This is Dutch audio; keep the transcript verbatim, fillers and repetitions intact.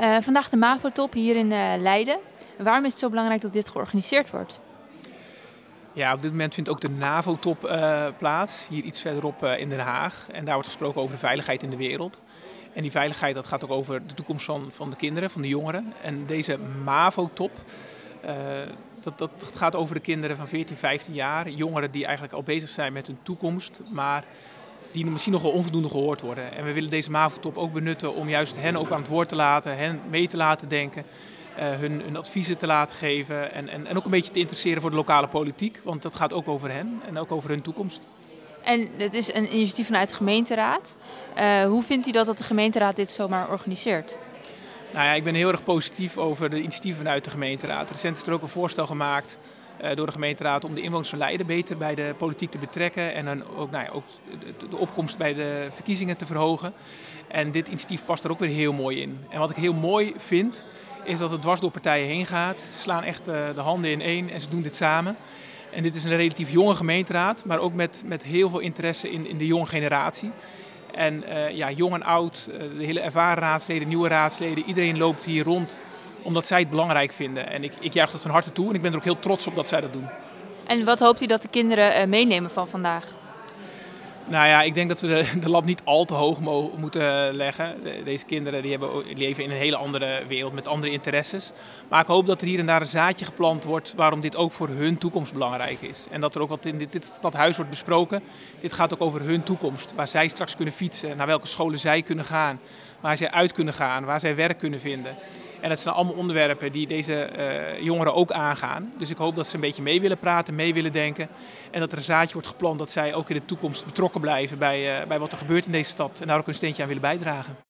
Uh, vandaag de MAVO-top hier in uh, Leiden. Waarom is het zo belangrijk dat dit georganiseerd wordt? Ja, op dit moment vindt ook de NAVO-top uh, plaats, hier iets verderop uh, in Den Haag. En daar wordt gesproken over de veiligheid in de wereld. En die veiligheid, dat gaat ook over de toekomst van, van de kinderen, van de jongeren. En deze MAVO-top, uh, dat, dat, dat gaat over de kinderen van veertien, vijftien jaar. Jongeren die eigenlijk al bezig zijn met hun toekomst, maar die misschien nog wel onvoldoende gehoord worden. En we willen deze MAVO-top ook benutten om juist hen ook aan het woord te laten, hen mee te laten denken. Uh, hun, hun adviezen te laten geven en, en, en ook een beetje te interesseren voor de lokale politiek. Want dat gaat ook over hen en ook over hun toekomst. En het is een initiatief vanuit de gemeenteraad. Uh, hoe vindt u dat, dat de gemeenteraad dit zomaar organiseert? Nou ja, ik ben heel erg positief over de initiatieven vanuit de gemeenteraad. Recent is er ook een voorstel gemaakt uh, door de gemeenteraad om de inwoners van Leiden beter bij de politiek te betrekken. En dan ook, nou ja, ook de, de opkomst bij de verkiezingen te verhogen. En dit initiatief past er ook weer heel mooi in. En wat ik heel mooi vind, is dat het dwars door partijen heen gaat. Ze slaan echt uh, de handen in één en ze doen dit samen. En dit is een relatief jonge gemeenteraad, maar ook met, met heel veel interesse in, in de jonge generatie. En uh, ja, jong en oud, uh, de hele ervaren raadsleden, nieuwe raadsleden, iedereen loopt hier rond omdat zij het belangrijk vinden. En ik, ik juich dat van harte toe en ik ben er ook heel trots op dat zij dat doen. En wat hoopt u dat de kinderen uh, meenemen van vandaag? Nou ja, ik denk dat we de, de lat niet al te hoog mo- moeten leggen. De, deze kinderen die hebben, die leven in een hele andere wereld met andere interesses. Maar ik hoop dat er hier en daar een zaadje geplant wordt waarom dit ook voor hun toekomst belangrijk is. En dat er ook wat in dit, dit stadhuis wordt besproken. Dit gaat ook over hun toekomst. Waar zij straks kunnen fietsen, naar welke scholen zij kunnen gaan. Waar zij uit kunnen gaan, waar zij werk kunnen vinden. En dat zijn allemaal onderwerpen die deze uh, jongeren ook aangaan. Dus ik hoop dat ze een beetje mee willen praten, mee willen denken. En dat er een zaadje wordt geplant dat zij ook in de toekomst betrokken blijven bij, uh, bij wat er gebeurt in deze stad. En daar ook een steentje aan willen bijdragen.